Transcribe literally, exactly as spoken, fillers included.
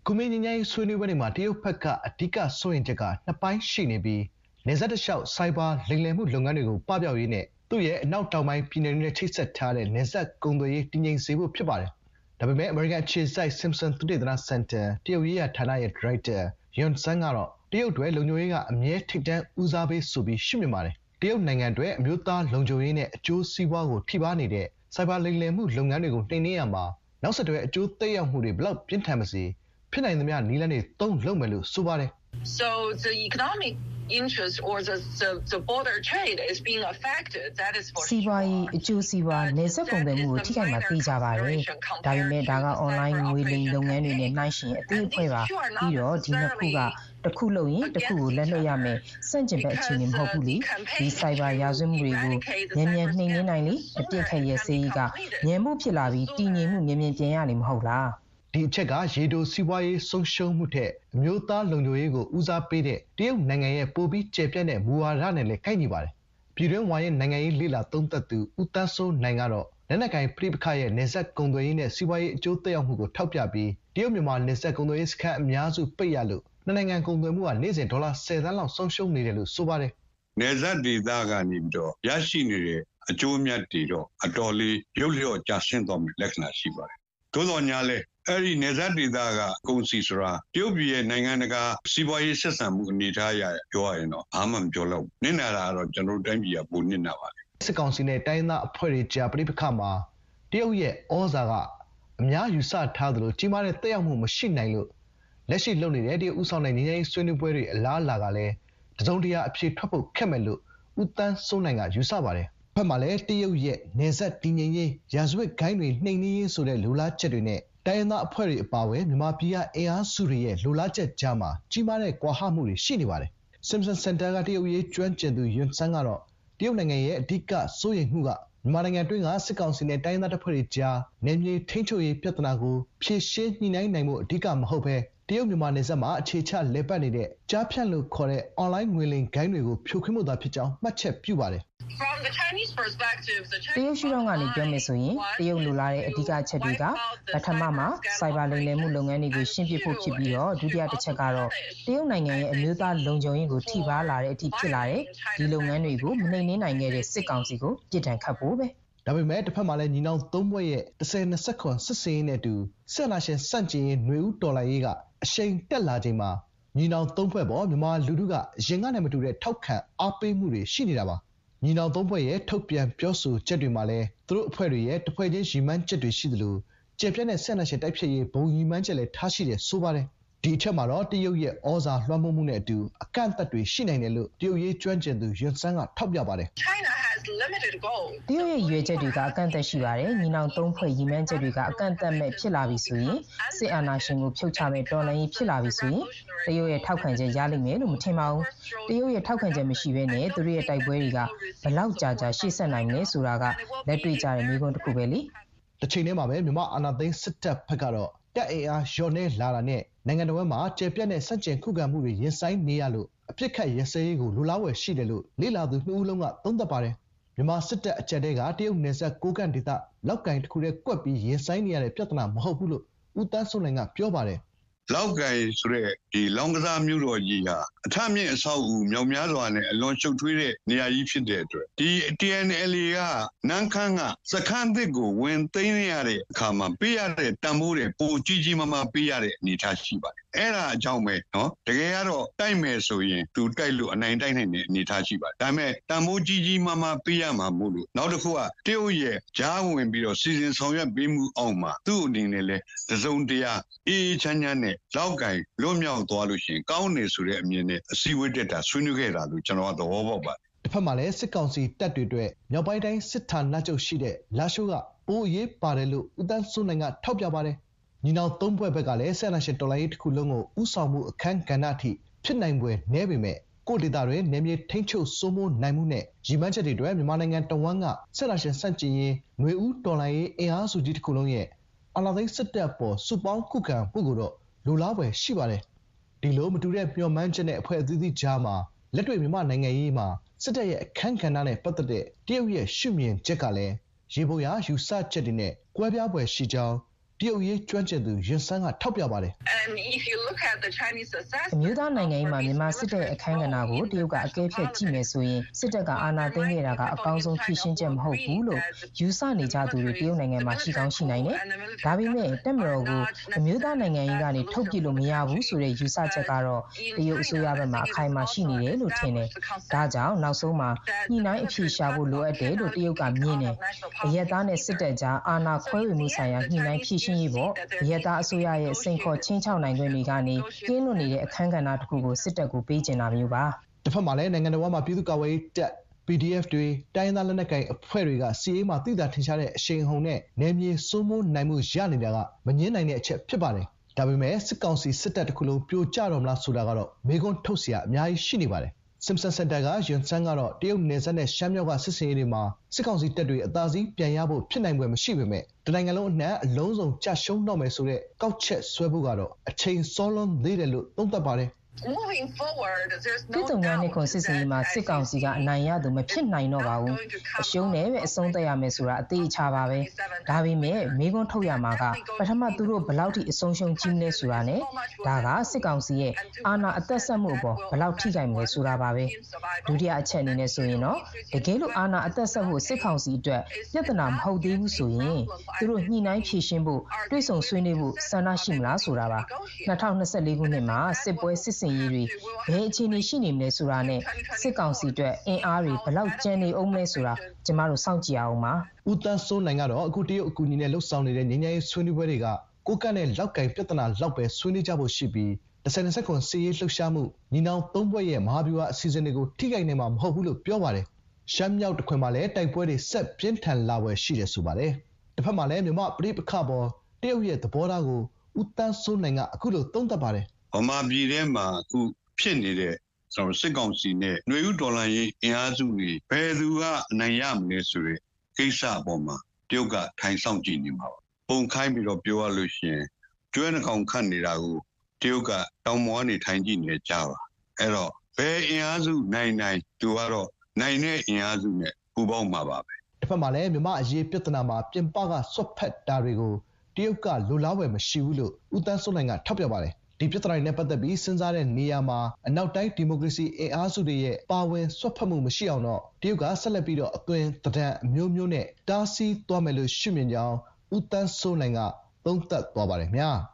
ကူမင်းငြိမ်းချမ်းရေးဆွေးနွေးပွဲတွေမှာတရုတ်ဘက်ကအဓိကစိုးရိမ်ချက်ကနှစ်ပိုင်းရှိနေပြီးနယ်စပ်တစ်လျှောက်ဆိုက်ဘာလိမ်လည်မှုလုပ်ငန်းတွေကိုပပျောက်ရေးနဲ့သူ့ရဲ့အနောက်တောင်ပိုင်းပြည်နယ်တွေနဲ့ချိတ်ဆက်ထားတဲ့နယ်စပ်ကုန်သွယ်ရေးတည်ငြိမ်စေဖို့ဖြစ်ပါတယ်။ဒါပေမဲ့အမေရိကန်အခြေစိုက် Simpson သုတေသနစင်တာတရုတ်ရေးရာဌာနရဲ့ဒါရိုက်တာယွန်ဆန်းကတော့တရုတ်တွေလုံခြုံရေးကအမြဲထိပ်တန်းဦးစားပေးဆိုပြီးရှုမြင်ပါတယ်။တရုတ်နိုင်ငံတွေအမျိုးသားလုံခြုံရေးနဲ့အကျိုးစီးပွားကိုထိပါနေတဲ့ဆိုက်ဘာလိမ်လည်မှုလုပ်ငန်းတွေကိုနှိမ်နင်းရမှာနောက်ဆက်တွဲအကျိုးသက်ရောက်မှုတွေဘလောက်ပြင်းထန်ပါစေဖြစ်နိုင်သမျှနည်းလမ်းတွေသုံးလုပ်မယ်လို့ဆိုပါတယ်။ So the economic interest or the the, the border trade is being affected that is for စီးပွားရေးအကျိုးစီးပွားနယ်စပ်ကုန်သွယ်မှုကိုထိခိုက်မှာသိကြပါတယ်။ဒါပေမဲ့ဒါက online ငွေလိမ်လုပ်ငန်းတွေနဲ့နှိုင်းယှဉ်အသေးအဖွဲပါပြီးတော့ဒီနှစ်ခုကတစ်ခုလုပ်ရင်တစ်ခုကိုလက်လွတ်ရမယ်စန့်ကျင်ဘက်အခြေအနေမဟုတ်ဘူးလေဒီစိုက်ဘာရာဇဝတ်မှုတွေကိုမြန်မြန်နှိမ်နင်းနိုင်လေအပြစ်ခက်ရဲ့စေးကြီးကညံမှုဖြစ်လာပြီးတည်ငြိမ်မှုမြန်မြန်ပြန်ရလိမ့်မဟုတ်လားဒီအချက်ကရေတိုစီးပွားရေးဆုံးရှုံးမှုထက်အမျိုးသားလုံခြုံရေးကိုဦးစားပေးတဲ့တရုတ်နိုင်ငံရဲ့ပိုပြီးကျယ်ပြန့်တဲ့မူဝါဒနဲ့လည်းကိုက်ညီပါတယ်။ပြည်တွင်းဝါရင့်နိုင်ငံရေးလေ့လာသုံးသပ်သူဦးသန်းစိုးနိုင်ကတော့လက်နက်ကိုင်ပြိပခရဲ့နယ်စပ်ကုန်သွယ်ရေးနဲ့စီးပွားရေးအကျိုးသက်ရောက်မှုကိုထောက်ပြပြီးတရုတ်မြန်မာနယ်စပ်ကုန်သွယ်ရေးစခန်းအများစုပိတ်ရလို့နှစ်နိုင်ငံကုန်သွယ်မှုကနေ့စဉ်ဒေါ်လာဆယ်သန်းလောက်ဆုံးရှုံးနေတယ်လို့ဆိုပါတယ်။နယ်စပ်ဒေသကနေပြီးတော့ရရှိနေတဲ့အကျိုးအမြတ်တွေတော့အတော်လေးရုပ်လျော့ကျဆင်းသွားမယ့်လက္ခဏာရှိပါတယ်။သို့တော်ညာလဲအဲ့ဒီနယ်စပ်ဒေသကကုန်စည်ဆိုတာတရုတ်ပြည်ရဲ့နိုင်ငံတကာစီးပွားရေးဆက်ဆံမှုအနေထားရပြောရရင်တော့အားမပြောလို့နစ်နာတာကတော့ကျွန်တော်တို့တိုင်းပြည်ကပိုနစ်နာပါတယ်စစ်ကောင်စီနဲ့တိုင်းသားအဖွဲ့တွေကြားပြိပခမှာတရုတ်ရဲ့ဩဇာကအများယူဆထားသလိုကြီးမားတဲ့တက်ရောက်မှုမရှိနိုင်လို့လက်ရှိလုပ်နေတဲ့တရုတ်ဥဆောင်တဲ့ငြိမ်းချမ်းရေးဆွေးနွေးပွဲတွေအလားအလာကလည်းတစုံတရာအဖြစ်ထွက်ဖို့ခက်မယ်လို့ဦးတန်းစိုးနိုင်ကယူဆပါတယ်ဖက်မှာလည်းတရုတ်ရဲ့နေဆက်တည်ငြိမ်ရေးရာဇဝတ်ဂိုင်းတွေနှိမ်နင်းရေးဆိုတဲ့လိုလားချက်တွေနဲ့တိုင်းရင်းသားအဖွဲ့တွေအပါအဝင်မြန်မာပြည်ကအင်အားစုတွေရဲ့လိုလားချက်ကြားမှာကြီးမားတဲ့ကွာဟမှုတွေရှိနေပါတယ်။ Simpson Center ကတရုတ်ရေးကျွမ်းကျင်သူယွန်ဆန်းကတော့တရုတ်နိုင်ငံရဲ့အဓိကစိုးရိမ်မှုကမြန်မာနိုင်ငံတွင်းကစစ်ကောင်စီနဲ့တိုင်းရင်းသားတပ်ဖွဲ့တွေကြားနယ်မြေထိန်းချုပ်ရေးပြဿနာကိုဖြေရှင်းညှိနှိုင်းနိုင်မှုအဓိကမဟုတ်ဘဲတရုတ်မြန်မာနယ်စပ်မှာအခြေချလည်ပတ်နေတဲ့ကြားဖြတ်လို့ခေါ်တဲ့ online ငွေလိမ်ဂိုင်းတွေကိုဖြိုခွင်းမှုသာဖြစ်ကြောင်းမှတ်ချက်ပြုပါတယ်။ From the Chinese perspective the တရုတ်ရှုထောင့်ကနေပြောမယ်ဆိုရင်တရုတ်လိုလားတဲ့အဓိကအချက်တွေကပထမမှာစိုက်ဘာလိမ်လည်မှုလုပ်ငန်းတွေကိုရှင်းပစ်ဖို့ဖြစ်ပြီးတော့ဒုတိယတစ်ချက်ကတော့တရုတ်နိုင်ငံရဲ့အမျိုးသားလုံခြုံရေးကိုထိပါလာတဲ့အထိဖြစ်လာတဲ့ဒီလုပ်ငန်းတွေကိုမနှိမ်နင်းနိုင်ခဲ့တဲ့စစ်ကောင်စီကိုပြစ်ဒဏ်ခတ်ဖို့ပဲဒါပေမဲ့တစ်ဖက်မှာလည်းညီနောင်သုံးဘွဲ့ရဲ့တစ်ဆယ်နှစ်ဆက်ခွန်စစ်စင်ရေးနဲ့တူဆက်လာရှင်စန့်ကျင်ရေးຫນွေဦးတော်လှန်ရေးကအရှိန်တက်လာချိန်မှာညီနောင်သုံးဘွဲ့ပေါ်မြန်မာလူထုကအရင်ကနဲ့မတူတဲ့ထောက်ခံအားပေးမှုတွေရှိနေတာပါညီနောင်သုံးဖွဲ့ရဲ့ထုတ်ပြန်ပြောဆိုချက်တွေမှာလည်းသူတို့အဖွဲ့တွေရဲ့တဖွဲ့ချင်းရည်မှန်းချက်တွေရှိသလိုကျေပြတ်တဲ့ဆက်နက်ရှင်တိုက်ဖြစ်ရေးဘုံရည်မှန်းချက်လည်းထားရှိတယ်ဆိုပါတယ်ဒီအချက်မှာတော့တရုတ်ရဲ့ဩဇာလွှမ်းမိုးမှုနဲ့အတူအကန့်အသတ်တွေရှိနိုင်တယ်လို့တရုတ်ရေးကျွမ်းကျင်သူယွန်ဆန်းကထောက်ပြပါတယ် China has limited goal တရုတ်ရဲ့ရွေချက်တွေကအကန့်အသတ်ရှိပါတယ်ညီနောင်သုံးဖွဲ့ရည်မှန်းချက်တွေကအကန့်အသတ်မဲ့ဖြစ်လာပြီဆိုရင်စစ်အာဏာရှင်ကိုဖြုတ်ချမဲ့တော်လှန်ရေးဖြစ်လာပြီဆိုရင်တရုတ်ရဲ့ထောက်ခံချက်ရလိမ့်မယ်လို့မထင်ပါဘူးတရုတ်ရဲ့ထောက်ခံချက်မရှိဘဲနဲ့သူတို့ရဲ့တိုက်ပွဲတွေကဘလောက်ကြာကြာရှေ့ဆက်နိုင်မလဲဆိုတာကလက်တွေ့ကြတဲ့မျိုးကုန်းတစ်ခုပဲလေတစ်ချိန်တည်းမှာပဲမြန်မာအာဏာသိမ်းစစ်တပ်ဘက်ကတော့တပ်အင်အားလျော့နေလာတာနဲ့နိုင်ငံတော်မှာကျေပြတ်တဲ့စန့်ကျင်ခုခံမှုတွေရင်ဆိုင်နေရလို့အပြစ်ခတ်ရစဲရေးကိုလူလားဝယ်ရှိတယ်လို့လေ့လာသူနှစ်ဦးလုံးကသုံးသပ်ပါတယ်မြန်မာစစ်တပ်အကြက်တဲကတရုတ်နယ်စပ်ကိုကန့်ဒေသလောက်ကင်တစ်ခုတည်းကွက်ပြီးရင်ဆိုင်နေရတဲ့ပြဿနာမဟုတ်ဘူးလို့ဦးတန်းစိုးနိုင်ကပြောပါတယ်လောက်ကင်ဆိုတဲ့ဒီလောင်ကစားမျိုးတော်ကြီးဟာအထမြင့်အဆောက်အဦမြောက်များစွာနဲ့အလွန်ရှုပ်ထွေးတဲ့နေရာကြီးဖြစ်တဲ့အတွက်ဒီ T N L A ကနန်းခမ်းကစခန်းသစ်ကိုဝင်သိမ်းရတဲ့အခါမှာပေးရတဲ့တန်ဖိုးတွေပိုကြီးကြီးမားမားပေးရတဲ့အနေအထားရှိပါတယ်အဲ့ဒါအကြောင်းပဲเนาะတကယ်ကတော့တိုက်မယ်ဆိုရင်သူတိုက်လို့အနိုင်တိုက်နိုင်တဲ့အနေအထားရှိပါတယ်ဒါပေမဲ့တန်ဖိုးကြီးကြီးမားမားပေးရမှာမို့လို့နောက်တစ်ခုကတရုတ်ရဲ့ဂျားဝင်ပြီးတော့စီစဉ်ဆောင်ရွက်ပေးမှုအောက်မှာသူ့အနေနဲ့လဲတစုံတရာအေးချမ်းချမ်းနဲ့လောက်ကင်လွတ်မြောက်သွားလို့ရှိရင်ကောင်းနေဆိုတဲ့အမြင်နဲ့အစည်းအဝေးတက်တာဆွေးနွေးခဲ့တာလို့ကျွန်တော်ကသဘောပေါက်ပါတယ်တစ်ဖက်မှာလည်းစစ်ကောင်စီတပ်တွေအတွက်မြောက်ပိုင်းတိုင်းစစ်ဌာနချုပ်ရှိတဲ့လာရှိုးကပိုးရေးပါတယ်လို့ဦးတန်းစိုးနိုင်ကထောက်ပြပါတယ်ညီနောင်သုံးဘွဲ့ဘက်ကလည်းဆက်နာရှင်တော်လိုင်းတစ်ခုလုံးကိုဥဆောင်မှုအခမ်းကဏ္ဍအထိဖြစ်နိုင်ပွဲနည်းပေမဲ့ကိုဒေတာတွေနေမြေထိန်းချုပ်စိုးမိုးနိုင်မှုနဲ့ရည်မှန်းချက်တွေအတွက်မြန်မာနိုင်ငံတဝန်းကဆက်နာရှင်စန့်ကျင်ရေးຫນွေဦးတော်လိုင်းရေးအင်အားစုကြီးတစ်ခုလုံးရဲ့အာဏာသိမ်းစစ်တပ်ပေါ်စုပေါင်းခုခံမှုကိုတော့လိုလားပွဲရှိပါတယ်ဒီလိုမတူတဲ့မျှော်မှန်းချက်နဲ့အဖွဲ့အသီးသီးကြားမှာလက်တွေ့မြန်မာနိုင်ငံရေးမှာစစ်တပ်ရဲ့အခမ်းကဏ္ဍနဲ့ပတ်သက်တဲ့တရုတ်ရဲ့ရှုမြင်ချက်ကလည်းရေပေါ်ရယူဆချက်တွေနဲ့ကွဲပြားပွဲရှိကြောင်းတတရုတ်ရေးကျွမ်းကျင်သူယင်ဆန်းကထောက်ပြပါတယ် And if you look at the Chinese assessment အမျိုးသားနိုင်ငံရေးမှာမြန်မာစစ်တပ်အခမ်းကဏ္ဍကိုတရုတ်ကအကဲဖြတ်ကြည့်မယ်ဆိုရင်စစ်တပ်ကအာဏာသိမ်းခဲ့တာကအကောင်းဆုံးဖြည့်ရှင်းချက်မဟုတ်ဘူးလို့ယူဆနေကြသူတွေတရုတ်နိုင်ငံမှာရှိကောင်းရှိနိုင်တယ်။ဒါပေမဲ့တက်မတော်ကိုအမျိုးသားနိုင်ငံရေးကနေထုတ်ပြလို့မရဘူးဆိုတဲ့ယူဆချက်ကတော့တရုတ်အစိုးရဘက်မှာအခိုင်အမာရှိနေတယ်လို့ထင်တယ်။ဒါကြောင့်နောက်ဆုံးမှာညှိနှိုင်းအဖြေရှာဖို့လိုအပ်တယ်လို့တရုတ်ကမြင်တယ်။အရက်သားနဲ့စစ်တပ်ကြားအာဏာခွဲဝေမှုဆိုင်ရာညှိနှိုင်းဖြည့်ရှင်းရေးပေါ့အရက်သားအစိုးရရဲ့စိန်ခေါ်ချင်းချောက်နိုင်ခွင့်တွေကနေကင်းလွတ်နေတဲ့အခမ်းကဏ္ဍတစ်ခုကိုစစ်တပ်ကိုပေးကျင်တာမျိုးပါ။တစ်ဖက်မှာလည်းနိုင်ငံတော်မှာပြည်သူ့ကာကွယ်ရေးတပ် P D F တွေတိုင်းသားလက်နက်ကိုင်အဖွဲ့တွေကစီးအေးမှာတည်တာထင်ရှားတဲ့အရှိန်အဟုန်နဲ့နယ်မြေစိုးမိုးနိုင်မှုရနေတာကမငြင်းနိုင်တဲ့အချက်ဖြစ်ပါတယ်။ဒါပေမဲ့စစ်ကောင်စီစစ်တပ်တစ်ခုလုံးပြိုကျတော့မလားဆိုတာကတော့မေးခွန်းထုတ်စရာအများကြီးရှိနေပါတယ်။ Simpson Center ကယွန်ဆန်းကတော့တရုတ်နယ်စပ်နဲ့ရှမ်းမြောက်ကစစ်စင်ရေးတွေမှာစစ်ကောင်စီတပ်တွေအသာစီးပြန်ရဖို့ဖြစ်နိုင်ပွဲမရှိပေမဲ့တနိုင်ငံလုံးအနှံ့အလုံးစုံကြရှုံးတော့မယ်ဆိုတဲ့ကောက်ချက်ဆွဲဖို့ကတော့အချိန်စောလွန်းသေးတယ်လို့သုံးသပ်ပါတယ်။ Moving forward, there's no ပြည်သူများနဲ့ခွန်စစ်စင်ရေးမှာစစ်ကောင်စီကအနိုင်ရသူမဖြစ်နိုင်တော့ပါဘူးအရှုံးနဲ့ပဲအဆုံးသတ်ရမယ်ဆိုတာအသေးအချာပါပဲဒါပေမဲ့မိခွန်းထုတ်ရမှာကပထမသူတို့ဘယ်လောက်ထိအဆုံးရှုံးကြီးမလဲဆိုတာနဲ့ဒါကစစ်ကောင်စီရဲ့အာဏာအသက်ဆက်မှုအပေါ်ဘယ်လောက်ထိခိုက်မလဲဆိုတာပါပဲဒုတိယအချက်အနေနဲ့ဆိုရင်တော့တကယ်လို့အာဏာအသက်ဆက်ဖို့စစ်ကောင်စီအတွက်ပြဿနာမဟုတ်သေးဘူးဆိုရင်သူတို့ညှိနှိုင်းဖြေရှင်းဖို့တွေးဆုံဆွေးနွေးဖို့ဆန္ဒရှိမလားဆိုတာပါ၂၀၂၄ခုနှစ်မှာစစ်ပွဲစစ်စင်ရေးတွေဘယ်အခြေအနေရှိနေမလဲဆိုတာနဲ့စစ်ကောင်စီအတွက်အင်အားတွေဘယ်လောက်ကျန်နေအောင်မလဲဆိုတာကျမတို့စောင့်ကြည့်အောင်ပါဦးတန်းစိုးနိုင်ကတော့အခုတရုတ်အကူအညီနဲ့လှုပ်ဆောင်နေတဲ့ငြိမ်းချမ်းရေးဆွေးနွေးပွဲတွေကကိုကန့်နဲ့လောက်ကင်ပြဿနာလောက်ပဲဆွေးနွေးကြဖို့ရှိပြီးတစ်ဆက်နှစ်ဆက်ခွန်စီရေးလှုပ်ရှားမှုညီနောင်သုံးဘွဲ့ရဲ့မဟာဗျူဟာအစီအစဉ်တွေကိုထိခိုက်နေမှာမဟုတ်ဘူးလို့ပြောပါတယ်ရှမ်းမြောက်တစ်ခွင်မှာလည်းတိုက်ပွဲတွေဆက်ပြင်းထန်လာွယ်ရှိတယ်ဆိုပါတယ်တစ်ဖက်မှာလည်းမြန်မာပြည်ပခပေါ်တရုတ်ရဲ့သဘောထားကိုဦးတန်းစိုးနိုင်ကအခုလိုသုံးသပ်ပါတယ်ဗမာပြည်ထဲမှာအခုဖြစ်နေတဲ့ကျွန်တော်စစ်ကောင်စီနဲ့ຫນွေဥဒေါ်လာရေးအင်အားစုတွေဘယ်သူကအနိုင်ရမလဲဆိုတဲ့ကိစ္စအပေါ်မှာတရုတ်ကထိုင်ဆောင်ကြည့်နေမှာပါပုံခိုင်းပြီးတော့ပြောရလို့ရှိရင်ကျွဲနှကောင်ခတ်နေတာကိုတရုတ်ကတောင်ပေါ်ကနေထိုင်ကြည့်နေကြပါအဲ့တော့ဘယ်အင်အားစုနိုင်နိုင်သူကတော့နိုင်တဲ့အင်အားစုနဲ့ပူးပေါင်းမှာပါပဲတစ်ဖက်မှာလည်းမြန်မာအရေးပြဿနာမှာပြင်ပကဆွတ်ဖက်တာတွေကိုတရုတ်ကလိုလားဝယ်မရှိဘူးလို့ဦးတန်းစိုးနိုင်ကထောက်ပြပါတယ်ဒီပြဿနာနဲ့ပတ်သက်ပြီးစဉ်းစားတဲ့နေရာမှာအနောက်တိုင်းဒီမိုကရေစီအင်အားစုတွေရဲ့ပါဝင်ဆွတ်ဖက်မှုမရှိအောင်တော့တရုတ်ကဆက်လက်ပြီးတော့အသွင်တဒံအမျိုးမျိုးနဲ့တားဆီးသွားမယ်လို့ရှုမြင်ကြောင်းဦးတန်းစိုးနိုင်ကသုံးသပ်သွားပါတယ်ခင်ဗျာ